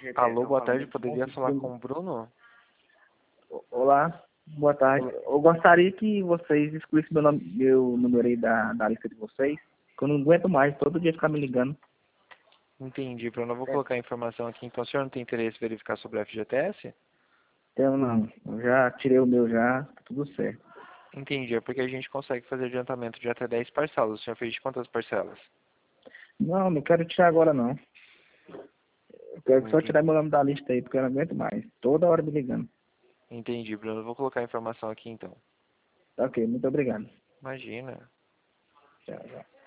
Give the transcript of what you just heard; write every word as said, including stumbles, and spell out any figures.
Alô, boa tarde, poderia falar com o Bruno? Olá, boa tarde. Eu gostaria que vocês excluíssem meu, nome, meu número aí da, da lista de vocês, que eu não aguento mais todo dia ficar me ligando. Entendi, Bruno. Eu vou colocar a informação aqui. Então, o senhor não tem interesse em verificar sobre o F G T S? Então, não. Eu já tirei o meu já, tá tudo certo. Entendi, é porque a gente consegue fazer adiantamento de até dez parcelas. O senhor fez de quantas parcelas? Não, não quero tirar agora, não. Eu quero só Entendi, tirar meu nome da lista aí, porque eu não aguento mais. Toda hora me ligando. Entendi, Bruno. Eu vou colocar a informação aqui, então. Tá ok, muito obrigado. Imagina. Tchau, tchau.